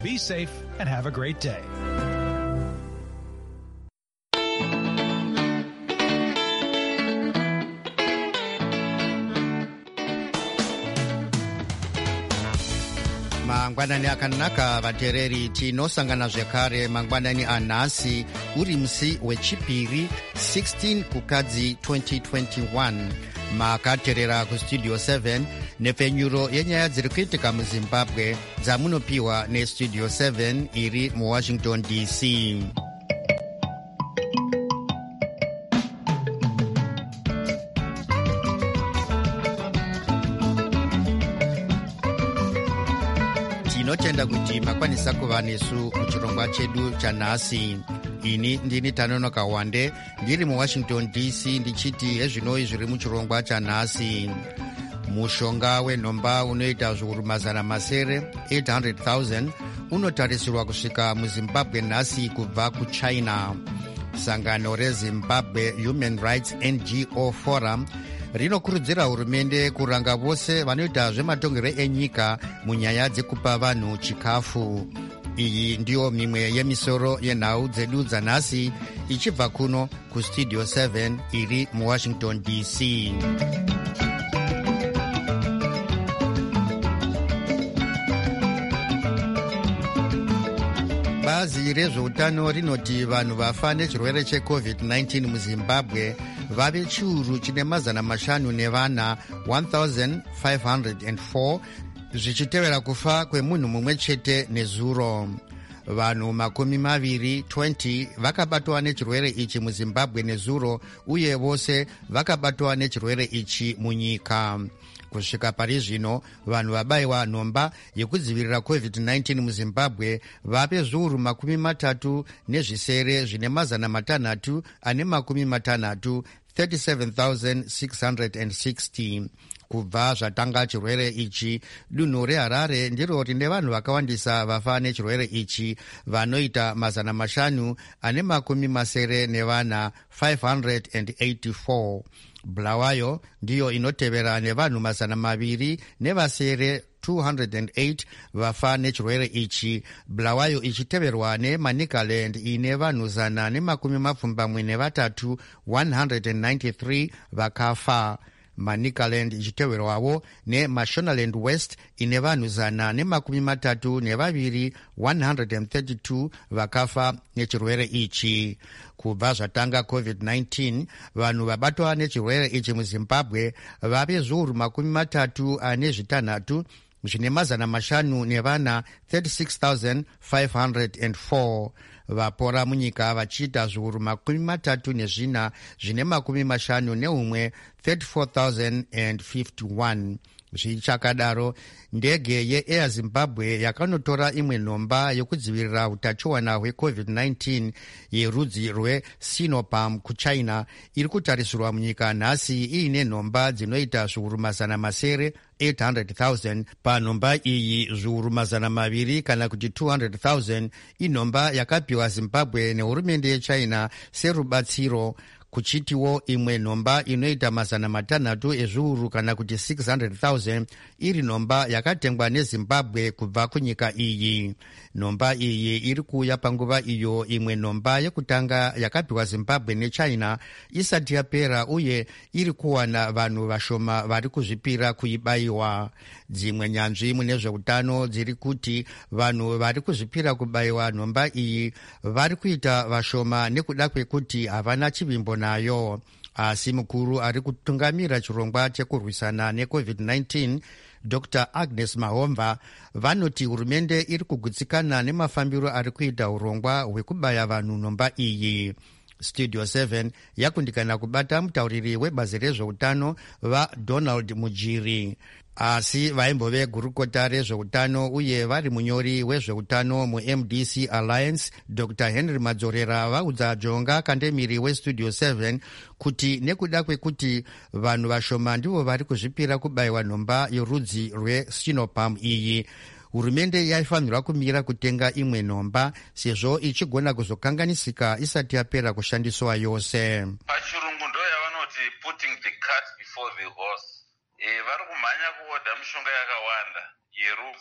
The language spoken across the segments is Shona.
Be safe and have a great day. Mangwanani akanaka vatereri tinosangana zvekare mangwanani anhasi uri musi wechipiri 16 kukadzi 2021 makaterera kustudio 7 nepfenyuro yenyaya dziri kuitika muzimbabwe dzamunopiwa nestudio 7 iri muwashington dc. tinotenda kuti makwanisa kuva nesu muchirongwa chedu chanhasi. ini ndini Tanonoka Wande ndiri muwashington dc ndichiti hezvinoi zviri muchirongwa chanhasi. mushonga wenhomba unoita zviuru mazana masere 800,000 unotarisirwa kusvika muzimbabwe nhasi kubva kuchina. sangano rezimbabwe human rights ngo forum rinokurudzira hurumende kuranga vose vanoita zvematongerwo enyika munyaya dzekupa vanhu chikafu. iyi ndiyo mimwe yemisoro yenhau dzedu dzanhasi ichibva kuno kustudio 7 iri muwashington dc. bazi rezveutano rinoti vanhu vafa nechirwere checovid-19 muzimbabwe vave chiuru chine mazana mashanu nevana 1504 zvichitevera kufa kwemunhu mumwe chete nezuro. vanhu 20 vakabatwa nechirwere ichi muzimbabwe nezuro uye vose vakabatwa nechirwere ichi munyika. kusvika pari zvino vanhu vabayiwa nhomba yekudzivirira covid-19 muzimbabwe vave zviuru 30 nezvisere zvine mazana matanhatu ane 60 37,660. kubva zvatanga chirwere ichi dunhu reharare ndiro rine vanhu vakawandisa vafa nechirwere ichi vanoita mazana mashanu ane 80 nevana 584. bulawayo ndiyo inotevera nevanhu mazana 200 nevasere 208 vafa nechirwere ichi, bulawayo ichiteverwa nemanicaland ine vanhu 173 193 vakafa. manicaland ichiteverwawo nemashonaland west ine vanhu 132 132 vakafa nechirwere ichi. kubva zvatanga covid-19 vanhu vabatwa nechirwere ichi muzimbabwe vave zviuru 36 zvine mazana mashanu nevana 36,504. vapora munyika vachiita zviuru 34 zvine 51 34,051. zvichakadaro ndege yeair zimbabwe yakanotora imwe nhomba yokudzivirira utachiona hwecovid-19 yerudzi rwesinopharm kuchina iri kutarisirwa munyika nhasi iine nhomba dzinoita zviuru mazana masere 800,000. panhomba iyi zviuru 200 kana kuti 200,000 inhomba yakapiwa zimbabwe nehurumende yechina serubatsiro, kuchitiwo imwe nhomba inoita mazana matanhatu ezviuru kana kuti 600,000 iri nhomba yakatengwa nezimbabwe kubva kunyika iyi. nhomba iyi iri kuuya panguva iyo imwe nhomba yekutanga yakapiwa zimbabwe nechina isati yapera uye iri kuwana vanhu vashoma vari kuzvipira kuibayiwa. dzimwe nyanzvi mune zveutano dziri kuti vanhu vari kuzvipira kubayiwa nhomba iyi vari kuita vashoma nekuda kwekuti havana chivimbo nayo. asi mukuru ari kutungamira chirongwa chekurwisana necovid-19 dr agnes mahomva vanoti hurumende iri kugutsikana nemafambiro ari kuita urongwa hwekubaya vanhu nhomba iyi. studio 7 yakundikana kubata mutauriri webazi rezveutano vaDonald Mujiri. asi vaimbove gurukota rezveutano uye vari munyori wezveutano muMDC Alliance Dr Henry Madzorera vaudza jonga kandemiri westudio 7 kuti nekuda kwekuti vanhu vashoma ndivo vari kuzvipira kubayiwa nhomba yorudzi rwesinopharm iyi, hurumende yaifanirwa kumira kutenga imwe nhomba sezvo ichigona kuzokanganisika isati yapera kushandiswa yose. pachirungu ndo yavanoti putting the cart before the horse. vari kumhanya kuodha mishonga yakawanda yerudzi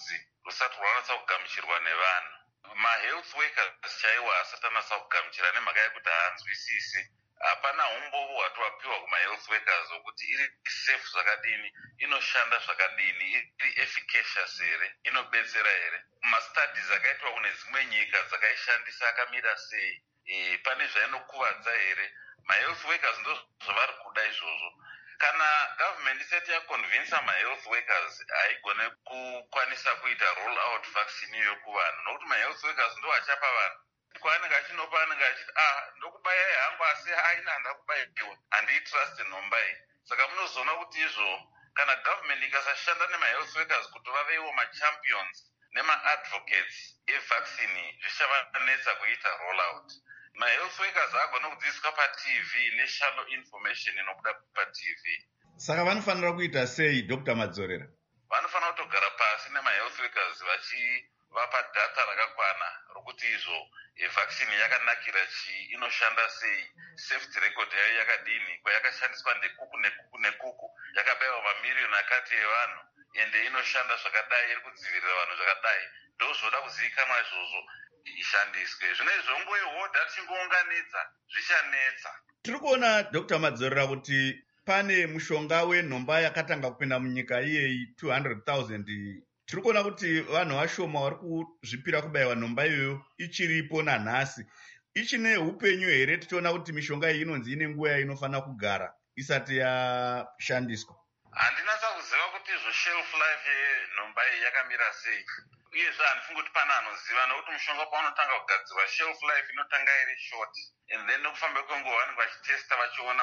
rusati rwanatsa kugamuchirwa nevanhu. Mahealth workers chaiwo asati anatsa kugamuchira nemhaka yekuti haanzwisisi. Hapana umbovu hwatowapiwa kuma-health workers wokuti iri safe zvakadini, inoshanda zvakadini, iri efficacious here, inobetsera here. Mastudies akaitwa kune dzimwe nyika dzakaishandisa akamira sei, pane zvainokuvadza here. Ma-health workers ndo zvavari kuda izvozvo. Kana government isati yaconvinsa ma-health workers haigone kukwanisa kuita roll out vaccine iyo kuvanhu, nokuti ma-health workers ndo achapa vanhu. Kwaanenge achinopa anenge achiti ndokubayai hangu asi aina handakubayiwa, handiitrust nhomba iyi. Saka munozoona kuti izvo kana government ikasashanda nema-health workers kuti vaveiwo machampions nema-advocates evaccine zvichavanetsa kuita roll out. Ma-health workers agona kudzidziswa paTV neshallow information inobuda paTV. Saka vanofanira kuita sei, Dr. Madzorera? Vanofanira kutogara pasi nema-health workers vachivapa data rakakwana rokuti izvo vaccine yakanakira chii, inoshanda sei, safety record yayo yakadini, kwayakashandiswa ndekuku nekuku nekuku, yakabayiwa mamiliyoni akati evanhu, ende inoshanda zvakadai, iri kudzivirira vanhu zvakadai. Ndozvoda kuzivikanwa izvozvo ishandiswe. Zvino izvo ngoihodha tichingounganidza zvichanetsa. Tiri kuona Dr. Madzorera kuti pane mushonga wenhomba yakatanga kupinda munyika iyeyi 200,000. Tiri kuona kuti vanhu vashoma vari kuzvipira kubayiwa nhomba iyoyo ichiripo nanhasi. Ichine upenyu here? Tichiona kuti mishonga iyi inonzi ine nguva inofanira kugara isati yashandiswa. Handinatsa kuziva kuti izvo shelf life yenhomba iyi yakamira sei. Uyezve handifungi kuti pana anoziva, nokuti mushonga paunotanga kugadzirwa shelf life inotanga iri short, and then nokufamba kwenguva vanenge vachitesta vachiona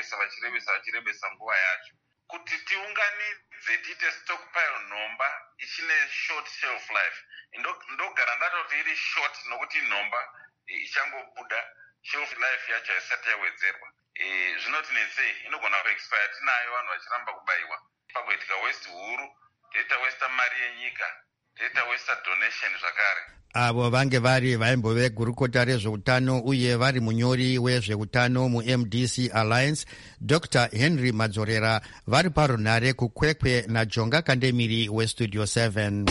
vachirebesa nguva yacho. Kuti tiunganidze tiite stockpile nhomba ichine short shelf life, ndogara ndati kuti iri short nokuti nhomba ichangobuda shelf life yacho haisati yawedzerwa. Zvinoti netsei inogona kuexpire tinayo vanhu vachiramba kubayiwa. Pagoitika waste huru, toita waste mari yenyika, toita waste donation zvakare. Avo vange vari vaimbove gurukota rezveutano uye vari munyori wezveutano muMDC Alliance, Dr. Henry Madzorera, vari parunhare kukwekwe naJonga Kandemiri weStudio 7.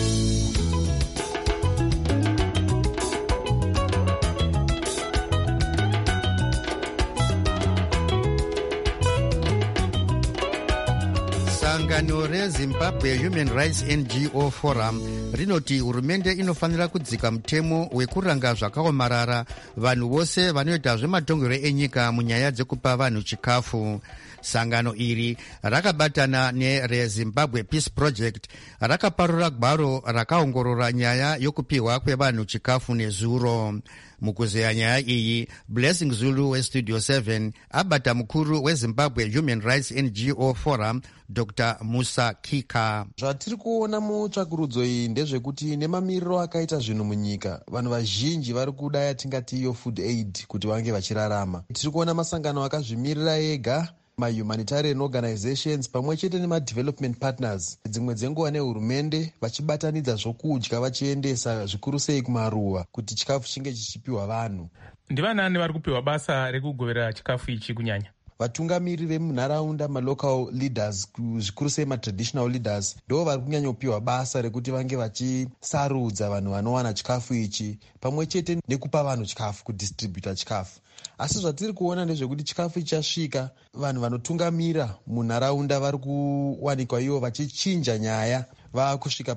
Sangano reZimbabwe Human Rights NGO Forum rinoti hurumende inofanira kudzika mutemo wekuranga zvakaomarara vanhu vose vanoita zvematongero enyika munyaya dzekupa vanhu chikafu. Sangano iri rakabatana nereZimbabwe Peace Project rakaparura gwaro rakaongorora nyaya yokupiwa kwevanhu chikafu nezuro. Mukuzeya nyaya iyi, Blessing Zulu weStudio 7 abata mukuru weZimbabwe Human Rights NGO Forum, Dr. Musa Kika. Zvatiri kuona mutsvakurudzo iyi ndezvekuti nemamiriro akaita zvinhu munyika, vanhu vazhinji vari kuda yatingati iyo food aid kuti vange vachirarama. Tiri kuona masangano akazvimirira ega, ma-humanitarian organizations pamwe chete nema-development partners, dzimwe dzenguva nehurumende vachibatanidza zvokudya vachiendesa zvikuru sei kumaruwa kuti chikafu chinge chichipiwa vanhu. Ndivanani vari kupiwa basa rekugovera chikafu ichi kunyanya? Vatungamiri vemunharaunda, ma-local leaders, zvikuru sei ma-traditional leaders, ndo vari kunyanyopiwa basa rekuti vange vachisarudza vanhu vanowana chikafu ichi pamwe chete nekupa vanhu chikafu, kudistributa chikafu. Asi zvatiri kuona ndezvekuti chikafu chichasvika, vanhu vanotungamira munharaunda vari kuwanikwa ivo vachichinja nyaya, vakusvika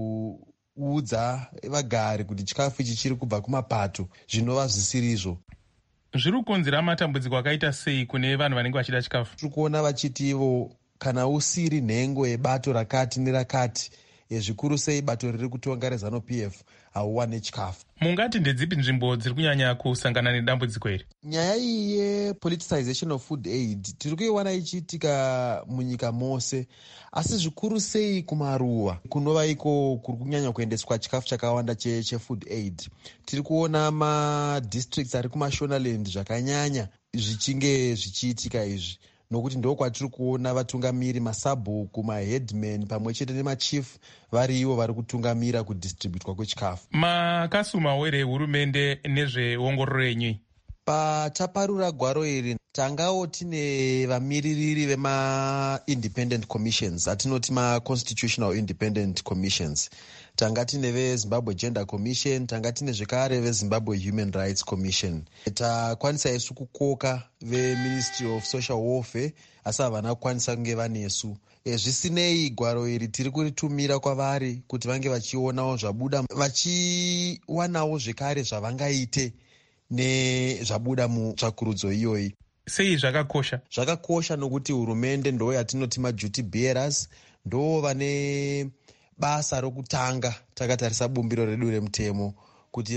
pakuudza vagari kuti chikafu ichi chiri kubva kumapato zvinova zvisirizvo. Zviri kukonzera matambudziko akaita sei kune vanhu vanenge vachida chikafu? Tiri kuona vachiti ivo kana usiri nhengo yebato rakati nerakati, zvikuru sei bato riri kutonga reZANU-PF, hauwane chikafu. Mungati ndedzipi nzvimbo dziri kunyanya kusangana nedambudziko iri? Nyaya iyi yepoliticization of food aid tiri kuiwana ichiitika munyika mose, asi zvikuru sei kumaruwa kunova iko kuri kunyanya kuendeswa chikafu chakawanda chefood aid. Tiri kuona madistricts ari kumashonaland zvakanyanya zvichinge zvichiitika izvi, nokuti ndo kwatiri kuona vatungamiri, masabhuku, maheadman pamwe chete nemachief vari ivo vari kutungamira kudistributwa kwechikafu. Makasumawo here hurumende nezveongororo yenyu? Pataparura gwaro iri tangawo tine vamiririri vema-independent commissions, atinoti ma-constitutional independent commissions. tanga tine vezimbabwe gender commission, tanga tine zvekare vezimbabwe human rights commission. Takwanisa isu kukoka veministry of social welfare, asi havana kukwanisa kunge vanesu. Zvisinei gwaro iri tiri kuritumira kwavari kuti vange vachionawo zvabuda, vachiwanawo zvekare zvavangaite nezvabuda mutsvakurudzo iyoyi. Sei zvakakosha? Zvakakosha nokuti hurumende ndo yatinoti maduty bearers, ndo vane basa rokutanga takatarisa bumbiro redu remutemo kuti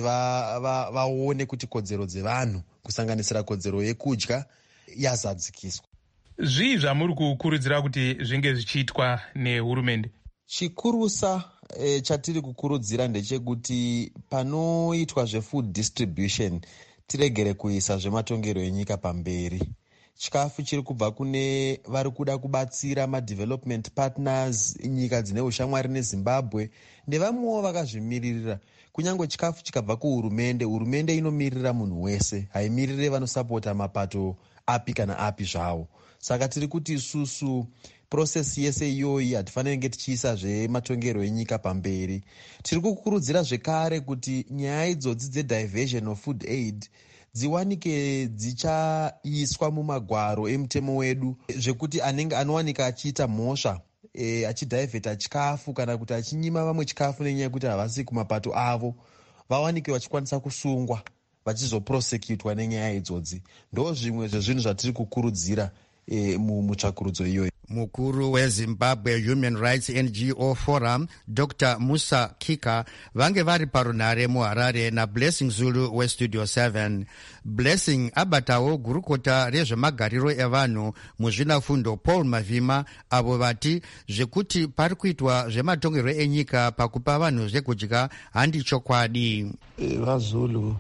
vaone kuti kodzero dzevanhu kusanganisira kodzero yekudya yazadzikiswa. Zvii zvamuri kukurudzira kuti zvinge zvichiitwa nehurumende? Chikurusa chatiri kukurudzira ndechekuti panoitwa zvefood distribution tiregere kuisa zvematongero enyika pamberi. Chikafu chiri kubva kune vari kuda kubatsira madevelopment partners, nyika dzine ushamwari neZimbabwe nevamwewo vakazvimiririra. Kunyange chikafu chikabva kuhurumende, hurumende inomirira munhu wese, haimirire vanosapota mapato api kana api zvawo. Saka tiri kuti isusu process yese iyoyi hatifaniri kunge tichiisa zvematongero enyika pamberi. Tiri kukurudzira zvekare kuti nyaya idzodzi dzediversion of food aid dziwanike dzichaiswa mumagwaro emutemo wedu, zvekuti anenge anowanika achiita mhosva achidhaivheta chikafu kana kuti achinyima vamwe chikafu nenyaya yekuti havasi kumapato avo, vawanike vachikwanisa kusungwa vachizoprosecutwa nenyaya idzodzi. Ndo zvimwe zvezvinhu zvatiri kukurudzira mutsvakurudzo iyoyi. Mukuru weZimbabwe Human Rights NGO Forum Dr. Musa Kika vange vari parunhare muHarare naBlessing Zulu weStudio 7. Blessing abatawo gurukota rezvemagariro evanhu muzvinafundo Paul Mavhima, avo vati zvekuti pari kuitwa zvematongero enyika pakupa vanhu zvekudya handi chokwadi. VaZulu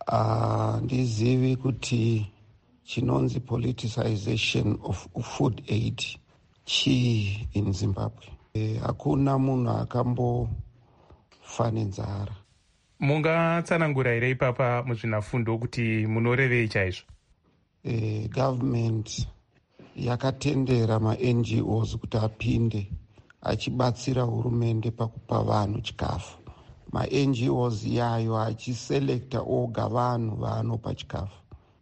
ndizivi kuti chinonzi politicization of food aid chii in Zimbabwe. Hakuna munhu akambofa nenzara. Mungatsanangura here ipapa muzvinafundo kuti munorevei chaizvo? Government yakatendera ma-NGOs kuti apinde achibatsira hurumende pakupa vanhu chikafu. Ma-NGOs yayo achiselekta oga vanhu vaanopa chikafu.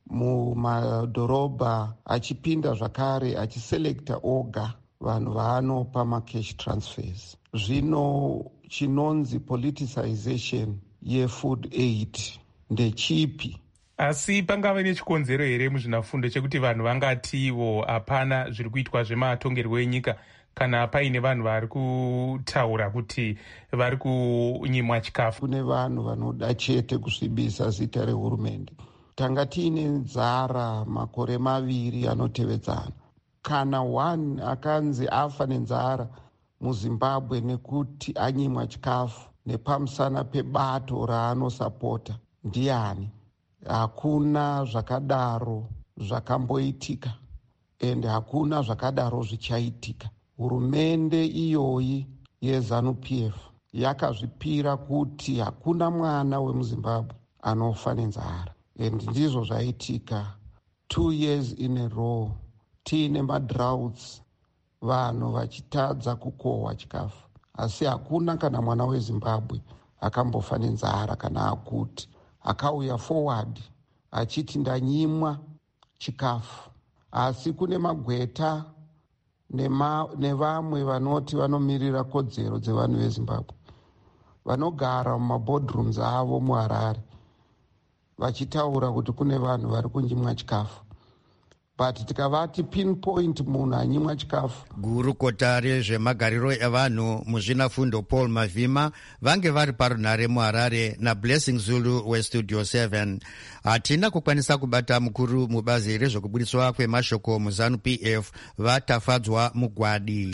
Mumadhorobha achipinda zvakare achiselekta oga vanhu vaanopa macash transfers. Zvino chinonzi politicization yefood aid ndechipi? Asi pangave nechikonzero here muzvinafundo chekuti vanhu vangatiwo hapana zviri kuitwa zvematongerwo enyika kana paine vanhu vari kutaura kuti vari kunyimwa chikafu? Kune vanhu vanoda chete kusvibisa zita rehurumende. Tanga tiine nzara makore 2 anotevedzana. Kana one akanzi afa nenzara muZimbabwe nekuti anyimwa chikafu nepamusana pebato raanosapota, ndiani? Hakuna zvakadaro zvakamboitika ende hakuna zvakadaro zvichaitika. Hurumende iyoyi yeZANU-PF yakazvipira kuti hakuna mwana wemuZimbabwe anofa nenzara. Ndizvo zvaitika 2 years in a row. Tiine madroughts, vanhu vachitadza kukohwa chikafu. Asi hakuna kana mwana weZimbabwe akambofa nenzara kana akuti akauya forward achiti ndanyimwa chikafu. Asi kune magweta nevamwe vanoti vanomirira kodzero dzevanhu veZimbabwe vanogara mumaboardrooms avo muHarare vachitaura kuti kune vanhu vari kunyimwa chikafu. But tikavati pinpoint munhu anyimwa chikafu. Gurukota rezvemagariro evanhu muzvinafundo Paul Mavhima vange vari parunhare muHarare naBlessing Zulu weStudio 7. Hatina kukwanisa kubata mukuru mubazi rezvokubudiswa kwemashoko muZANU-PF vatafadzwa mugwadi.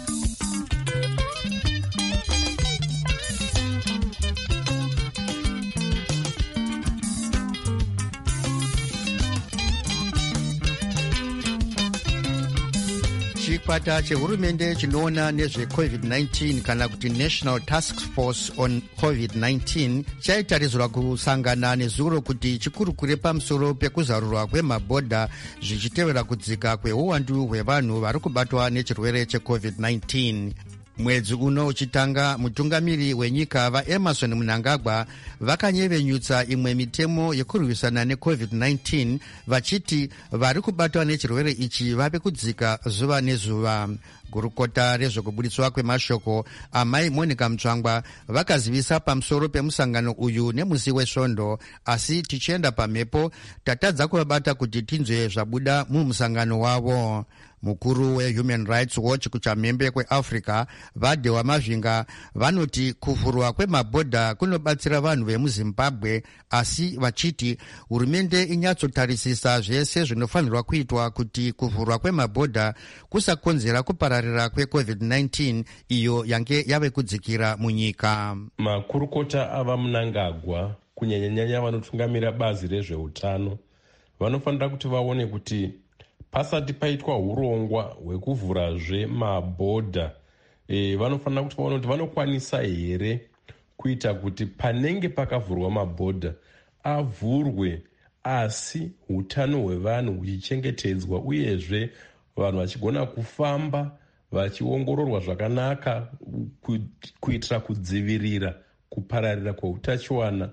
Chikwata chehurumende chinoona nezveCovid-19 kana kuti National Task Force on COVID-19 chaitarizirwa kusangana nezuro kuti chikurukure pamusoro pekuzarurwa kwemabhodha zvichitevera kudzika kweuwandu hwevanhu vari kubatwa nechirwere cheCovid-19. Mwedzi uno uchitanga, mutungamiri wenyika vaEmerson Mnangagwa vakanyevenyutsa imwe mitemo yekurwisana neCovid-19 vachiti vari kubatwa nechirwere ichi vave kudzika zuva nezuva. Gurukota rezvekubuditswa kwemashoko amai Monica Mutsvangwa vakazivisa pamusoro pemusangano uyu nemusi wesvondo, asi tichienda pamhepo tatadza kuvabata kuti tinzwe zvabuda mumusangano wavo. Mukuru weHuman Rights Watch kuchamhembe kweAfrica Vadhewa Mavhinga vanoti kuvhurwa kwemabhodha kunobatsira vanhu vemuZimbabwe, asi vachiti hurumende inyatsotarisisa zvese zvinofanirwa kuitwa kuti kuvhurwa kwemabhodha kusakonzera kupararira kweCovid-19 iyo yange yave kudzikira munyika. Makurukota ava Mnangagwa kunyanyanyanya vanotungamira bazi rezveutano vanofanira kuti vaone kuti pasati paitwa urongwa hwekuvhurazve mabhodha, vanofanira kuti vaone kuti vanokwanisa here kuita kuti panenge pakavhurwa mabhodha avhurwe asi utano hwevanhu huchichengetedzwa, uyezve vanhu vachigona kufamba vachiongororwa zvakanaka kuitira kudzivirira kupararira kweutachiwana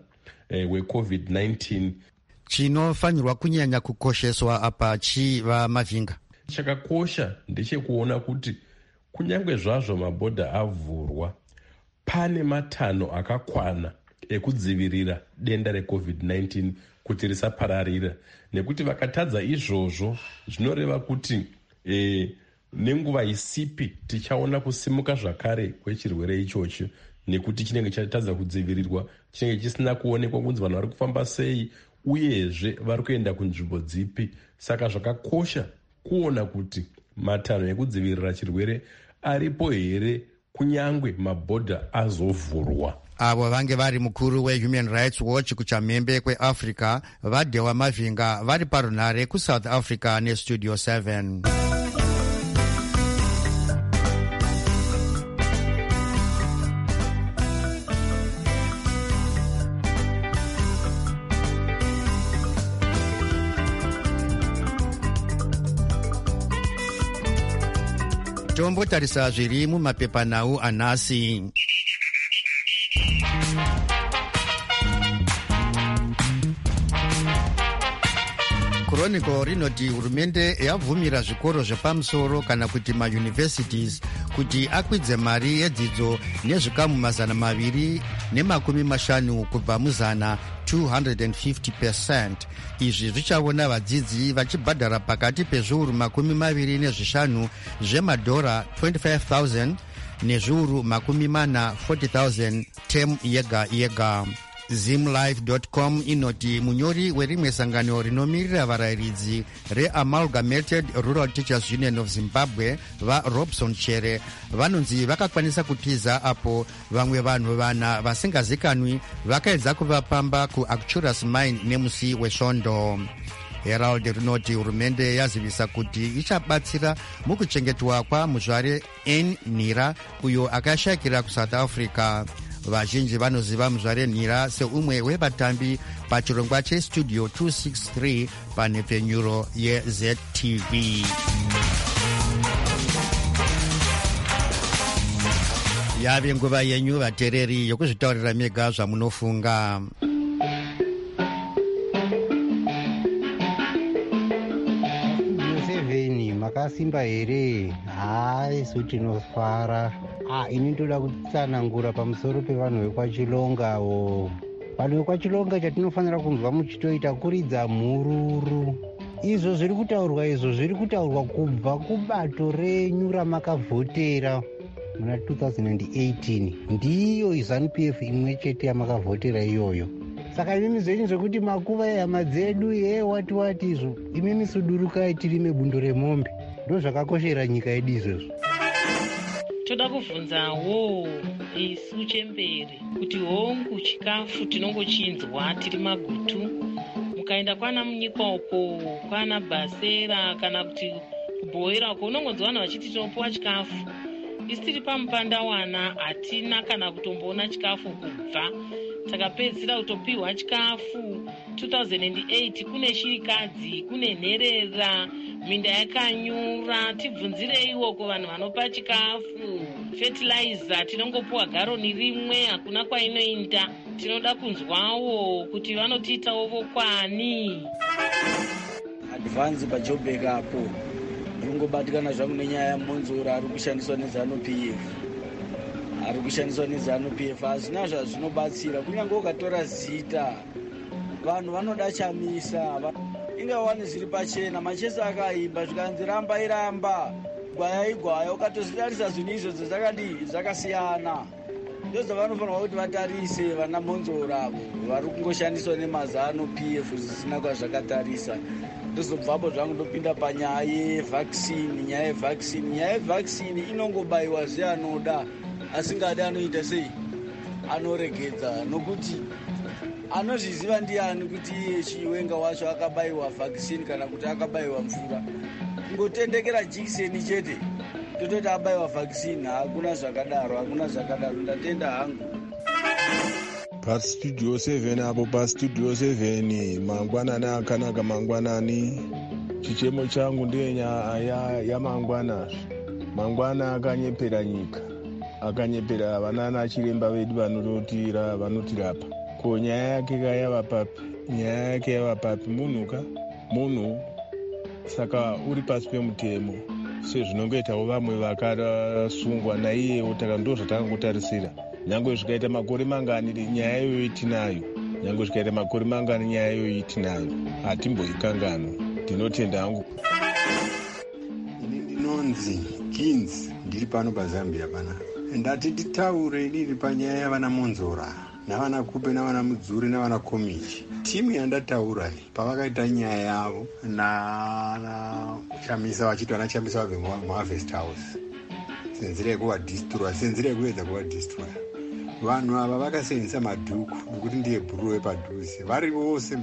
hweCovid-19. Chinofanirwa kunyanya kukosheswa apa chiva Mavhinga? Chakakosha ndechekuona kuti kunyange zvazvo mabhodha avhurwa, pane matanho akakwana ekudzivirira denda reCovid-19 kuti risapararira, nekuti vakatadza izvozvo zvinoreva kuti nenguva isipi tichaona kusimuka zvakare kwechirwere ichocho, nekuti chinenge chatadza kudzivirirwa, chinenge chisina kuonekwa kunzi vanhu vari kufamba sei uyezve vari kuenda kunzvimbo dzipi. Saka zvakakosha kuona kuti matanho ekudzivirira chirwere aripo here kunyangwe mabhodha azovhurwa. Avo vange vari mukuru weHuman Rights Watch kuchamhembe kweAfrica Vadhewa Mavhinga vari parunhare kuSouth Africa neStudio 7. Tombotarisa zviri mumapepanhau anhasi. Chronicle rinoti hurumende yabvumira zvikoro zvepamusoro kana kuti mauniversities kuti akwidze mari yedzidzo nezvikamu 250 kubva muzana 250%. Izvi zvichaona vadzidzi vachibhadhara pakati pezviuru 25 zvemadhora 25,000 nezviuru 40,000 temu yega yega. Zimlife.com inoti munyori werimwe sangano rinomirira varayiridzi reAmalgamated Rural Teachers Union of Zimbabwe vaRobson Chere vanonzi vakakwanisa kutiza apo vamwe vanhu vana vasingazikanwi vakaedza kuvapamba kuActurus Mine nemusi wesvondo. Herald rinoti hurumende yazivisa kuti ichabatsira mukuchengetwa kwamuzvare N Nhira uyo akashayikira kuSouth Africa. Vazhinji vanoziva muzvare Nhira seumwe wevatambi pachirongwa cheStudio 263 panhepfenyuro yeZTV. Yave nguva yenyu vatereri yokuzvitaurira mega zvamunofunga. Makasimba here? Hai, su tinoswara. Ini ndoda kutsanangura pamusoro pevanhu vekwachilongawo. Vanhu vekwachilonga chatinofanira kunzwa muchitoita kuridza mhururu. Izvo zviri kutaurwa kubva kubato renyu ramakavhotera muna 2018. Ndiyo ZANU-PF imwe chete yamakavhotera iyoyo. Saka imimi zvenyu zvekuti makuva ehama dzedu wati izvo, imimi sudurukai tirime bundo remombe. Ndo zvakakoshera nyika yedu izvozvo. Toda kubvunzawo isu chembere kuti hongu chikafu tinongochinzwa tiri magutu, mukaenda kwana munyika uko kwana Basera kana kuti kubhoera uko unongonzwa vanhu vachiti tinopuwa chikafu. Isi tiri pamupandawana hatina kana kutomboona chikafu kubva takapedzisira kutopiwa chikafu. 2008 kune shirikadzi, kune nherera, minda yakanyura. Tibvunzireiwo ko vanhu vanopa chikafu. fertilizer tinongopuwa garoni rimwe, hakuna kwainoinda. Tinoda kunzwawo kuti vanotiitawo vokwani. Advance paJoburg apo ndingobatikana zvangu nenyaya yaMonzora ari kushandiswa neZANU-PF. Hazvina zvazvinobatsira, kunyange ukatora zita vanhu vanoda chamisa. Ingawani zviri pachena, Manchester akaimba zvikanzi ramba iramba, gwaya igwaya, ukatozvitarisa zvinhu izvozvo zvakasiyana. Ndozvavanofanirwa kuti vatarise vana Monzora avo vari kungoshandiswa nemaZANU-PF zvisina kwazvakatarisa. Ndozobvapo zvangu ndopinda panyaya yevhaccine. Nyaya yevhaccine inongobayiwa zveanoda, asingadi anoita sei, anoregedza, nokuti anozviziva ndiani kuti iye chiwenga wacho akabayiwa vaccine kana kuti akabayiwa mvura. Kungotendekera jikiseni chete tototi abayiwa vaccine. Hakuna zvakadaro. Ndatenda hangu. Pastudio 7 apo pastudio 7 mangwanani akanaka. Mangwanani chichemo changu ndenyaya yamangwana. Mangwana akanyepera nyika, akanyepera vanana chiremba vedu vanotirapa. Ko nyaya yake yava papi munhu saka uri pasi pemutemo sezvinongoitawo vamwe vakasungwa naiyewo. Ndo zvatakangotarisira. Nyange zvikaita makore mangani nyaya iyoyo itinayo, hatimboikanganwa. Ndinotenda hangu. Ini ndinonzi Kins, ndiri pano paZambia pana. Ndati titaure ndiri panyaya yavana Monzora navana Kupe navana Mudzuri navana Komichi. Timu yandataura pavakaita nyaya yavo na Chamisa, vachiti vana Chamisa vabve muHarvest House, senzira yekuedza kuvadhistroya. Vanhu ava vakasenzesa madhuku nekuti ndiye bhuruwe padhuze. Vari vose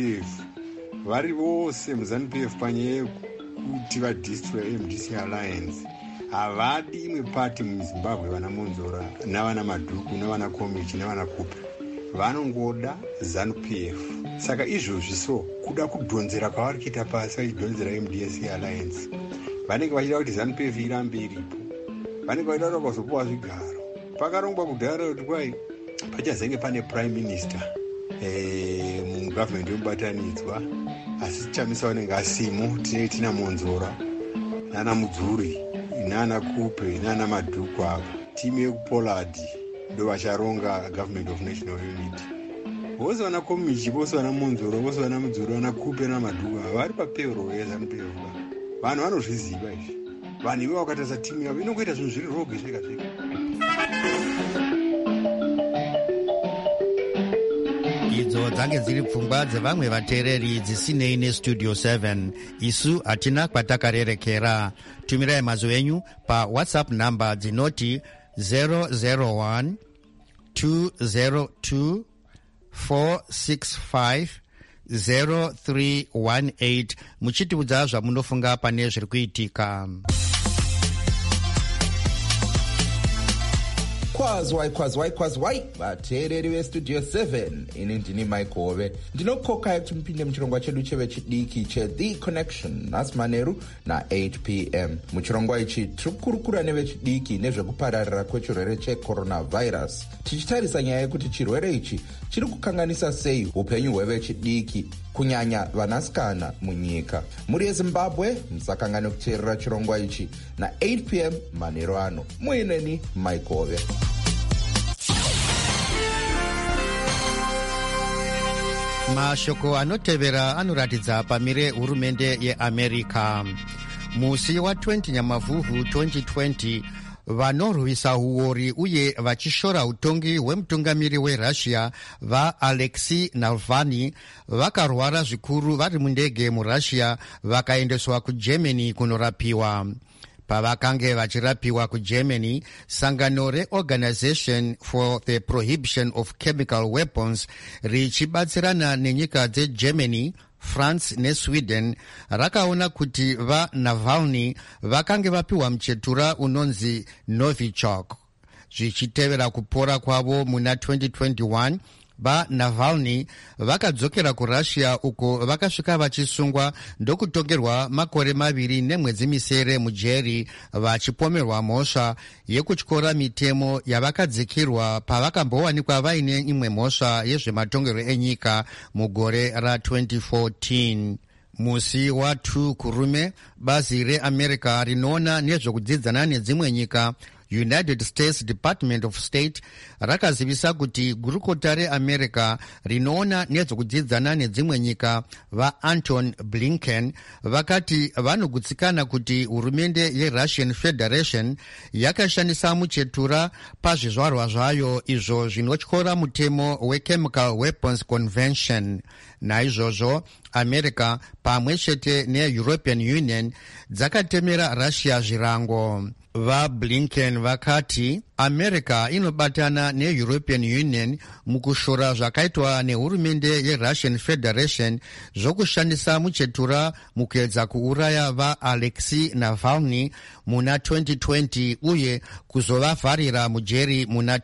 muZANU-PF panyaya yekuti vadhistroya MDC Alliance. Havadi imwe pati muZimbabwe vana Monzora navana madhuku navana Komichi navana Kupe. Vanongoda ZANU-PF. Saka izvozvi kuda kudhonzera kwavari kuita pasi vachidhonzera MDC Alliance. Vanenge vachida kuti ZANU-PF irambe iripo. Vanenge vachida kuti vakazopuwa zvigaro. Pakarongwa kudhara kuti kwai pachazenge pane prime minister mugavhmendi yomubatanidzwa, asi Chamisa vanenge asimo. Tina Monzora nana Mudzuri nana Kupe nana madhuku ava. Timu yekuPollard ndo vacharonga government of national unity. Vose vana Komichi, vose vana Monzora, vose vana Mudzuri, vana Kupe nana madhuku ava vari papayroll yeZANU-PF. Vanhu vanozviziva izvi. Vanhu ivo vakatarisa timu yavo inongoita zvinhu zviri roge zvega. Idzo dzange dziri pfungwa dzevamwe vateereri dzisinei nestudio 7. Isu hatina kwatakarerekera. Tumirai mazwi enyu paWhatsApp namba dzinoti 001 202 465 0318 muchitiudza zvamunofunga pane zviri kuitika. Kwazwai vateereri vestudio 7, ini ndini Maikove. Ndinokokai kuti mupinde muchirongwa chedu chevechidiki cheThe Connection nhasi manheru na8 p.m. Muchirongwa ichi tiri kukurukura nevechidiki nezvekupararira kwechirwere checoronavirus, tichitarisa nyaya yekuti chirwere ichi chiri kukanganisa sei upenyu hwevechidiki, kunyanya vanasikana munyika. Muri yeZimbabwe musakangane kuteerera chirongwa ichi na8 p.m. manheru ano. Muineni Maikove. Mashoko anotevera anoratidza pamire hurumende yeAmerica. Musi wa20 Nyamavhuvhu 2020, vanorwisa uori uye vachishora utongi hwemutungamiri weRussia vaAlexei Navalny vakarwara zvikuru vari mundege muRussia vakaendeswa kuGermany kunorapiwa. Pavakange vachirapiwa kuGermany, sangano reOrganization for the Prohibition of Chemical Weapons richibatsirana nenyika dzeGermany, France neSweden rakaona kuti vaNavalny vakange vapiwa muchetura unonzi Novichok. Zvichitevera kupora kwavo muna 2021, vaNavalny vakadzokera kuRussia uko vakasvika vachisungwa ndokutongerwa makore 2 nemwedzi misere mujeri vachipomerwa mhosva yekutyora mitemo yavakadzikirwa pavakambowanikwa vaine imwe mhosva yezvematongerwo enyika mugore ra2014. Musi wa2 kurume, bazi reAmerica rinoona nezvekudzidzana nedzimwe nyika United States Department of State rakazivisa kuti gurukota reAmerica rinoona nezvekudzidzana nedzimwe nyika vaAnton Blinken vakati vanogutsikana kuti hurumende yeRussian Federation yakashandisa muchetura pazvizvarwa zvayo izvo zvinotyora mutemo weChemical Weapons Convention. Naizvozvo America pamwe chete neEuropean Union dzakatemera Russia zvirango. VaBlinken vakati America inobatana neEuropean Union mukushora zvakaitwa nehurumende yeRussian Federation zvokushandisa muchetura mukuedza kuuraya vaAlexei Navalny muna 2020 uye kuzovavharira mujeri muna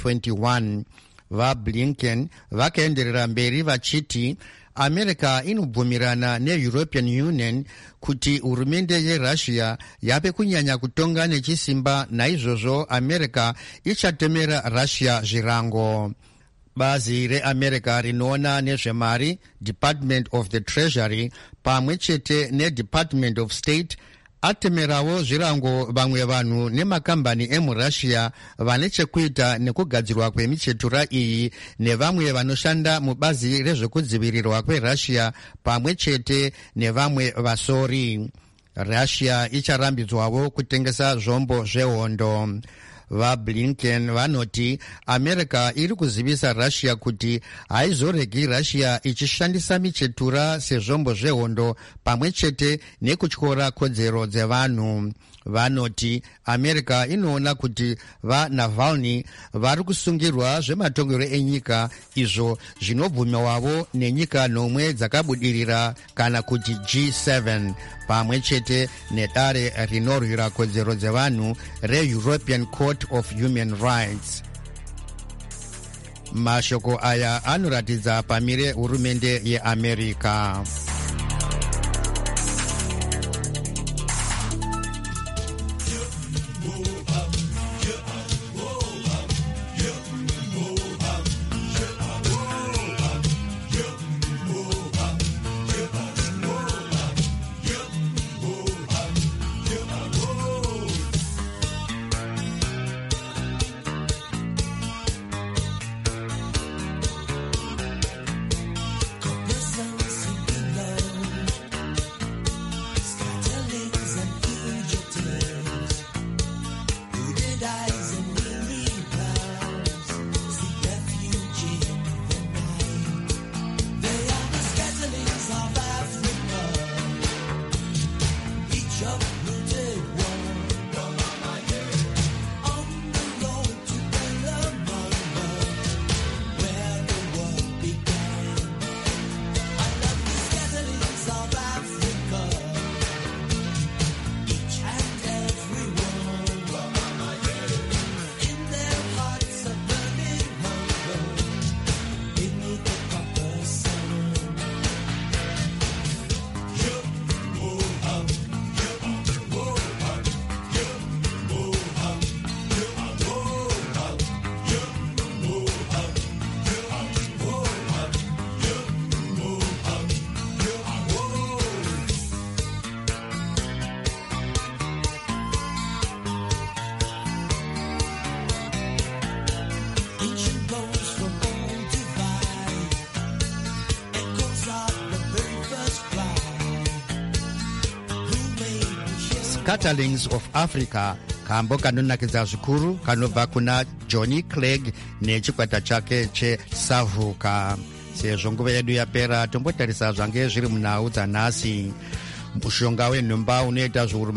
2021. VaBlinken vakaenderera mberi vachiti America inobvumirana neEuropean Union kuti hurumende yeRussia yave kunyanya kutonga nechisimba, naizvozvo America ichatemera Russia zvirango. Bazi reAmerica rinoona nezvemari Department of the Treasury pamwe chete neDepartment of State atemerawo zvirango vamwe vanhu nemakambani emuRussia vane chekuita nekugadzirwa kwemichetura iyi nevamwe vanoshanda mubazi rezvekudzivirirwa kweRussia pamwe chete nevamwe vasori. Russia icharambidzwawo kutengesa zvombo zvehondo. VaBlinken vanoti America iri kuzivisa Russia kuti haizoregi Russia ichishandisa michetura sezvombo zvehondo pamwe chete nekutyora kodzero dzevanhu. Vanoti America inoona kuti vaNavalny vari kusungirwa zvematongerwo enyika izvo zvinobvumiwavo nenyika nomwe dzakabudirira kana kuti G7 pamwe chete nedare rinorwira kodzero dzevanhu reEuropean Court of Human Rights. Mashoko aya anoratidza pamire hurumende yeAmerica. Scatterlings of Africa kambo kanonakidza zvikuru kanobva kuna Johnny Clegg nechikwata chake cheSavuka. Sezvo nguva yedu yapera tombotarisa zvange zviri munhau dzanhasi. Mushonga wenhumba unoita zviuru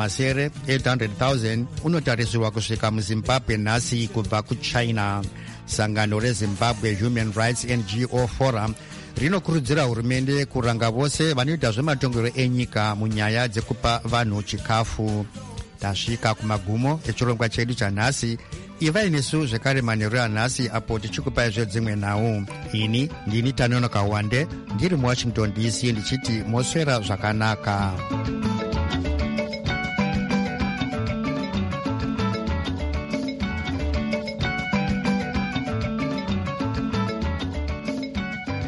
800,000 unotarisirwa kusvika muZimbabwe nhasi kubva kuChina. Sangano reZimbabwe Human Rights NGO Forum rinokurudzira hurumende kuranga vose vanoita zvematongerwo enyika munyaya dzekupa vanhu chikafu. Tasvika kumagumo echirongwa chedu chanhasi. ivai nesu zvekare manheru anhasi apo tichikupai zvedzimwe nhau. Ini ndini Tanono Kawande ndiri muWashington DC ndichiti moswera zvakanaka.